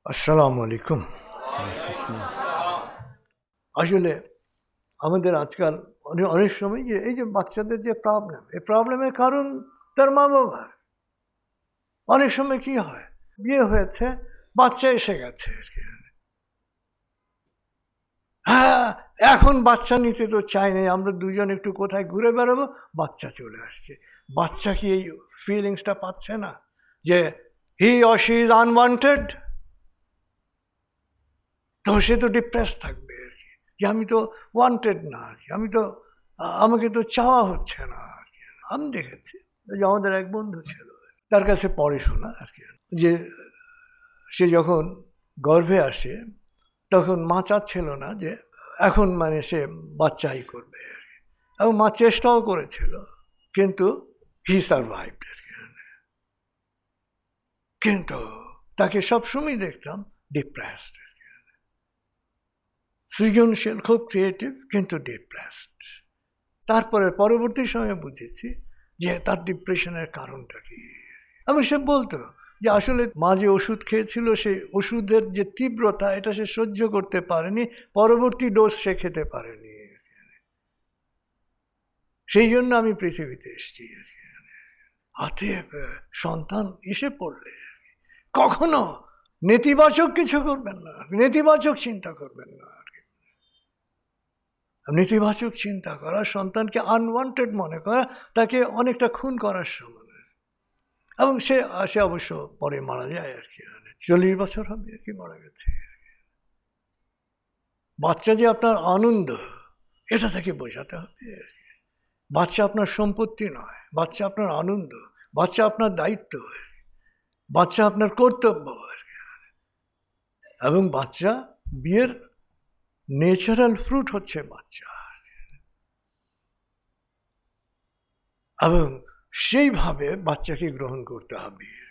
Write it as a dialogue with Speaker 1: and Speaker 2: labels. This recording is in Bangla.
Speaker 1: আসসালামু আলাইকুম। আসলে আমাদের আজকাল অনেক সময় যে এই যে বাচ্চাদের যে প্রবলেম, এই প্রবলেমের কারণ তার মা বাবার। অনেক সময় কি হয়, বিয়ে হয়েছে, বাচ্চা এসে গেছে আর কি। হ্যাঁ, এখন বাচ্চা নিতে তো চাই নাই, আমরা দুজন একটু কোথায় ঘুরে বেড়াবো, বাচ্চা চলে আসছে। বাচ্চা কি এই ফিলিংসটা পাচ্ছে না যে he or she is unwanted? তো সে তো ডিপ্রেস থাকবে আর কি, যে আমি তো ওয়ান্টেড না আর কি, আমি তো আমাকে তো চাওয়া হচ্ছে না আর কি। আমি দেখেছি যে আমাদের এক বন্ধু ছিল, তার কাছে পড়ে শোনা আর কি, যে সে যখন গর্ভে আসে তখন মা চাচ্ছিল না যে এখন মানে সে বাচ্চাই করবে আর কি, এবং মা চেষ্টাও করেছিল, কিন্তু হি সারভাইভড আর কি। কিন্তু তাকে সবসময় দেখতাম ডিপ্রেসড, সৃজনশীল, খুব ক্রিয়েটিভ, কিন্তু ডিপ্রেসড। তারপরে পরবর্তী সময়ে বুঝেছি যে তার ডিপ্রেশনের কারণটা কি। এবং সে বলতো যে আসলে মা যে ওষুধ খেয়েছিল, সেই ওষুধের যে তীব্রতা, এটা সে সহ্য করতে পারেনি, পরবর্তী ডোজ সে খেতে পারেনি। সেই জন্য আমি পৃথিবীতে এসেছি। অতএব সন্তান এসে পড়লে কখনো নেতিবাচক কিছু করবেন না, নেতিবাচক চিন্তা করবেন না। নেতিবাচক চিন্তা করা, সন্তানকে আনওয়ান্টেড মনে করা, তাকে অনেকটা খুন করার সমান। এবং সে অবশ্য পরে মারা যায় আর কি, 40 বছর হবে আর কি মারা গেছে। বাচ্চা যে আপনার আনন্দ, এটা তাকে বোঝাতে হবে আর কি। বাচ্চা আপনার সম্পত্তি নয়, বাচ্চা আপনার আনন্দ, বাচ্চা আপনার দায়িত্ব, বাচ্চা আপনার কর্তব্য আর কি। এবং বাচ্চা, বিয়ের ন্যাচারাল ফ্রুট হচ্ছে বাচ্চা, এবং সেইভাবে বাচ্চাকে গ্রহণ করতে হবে।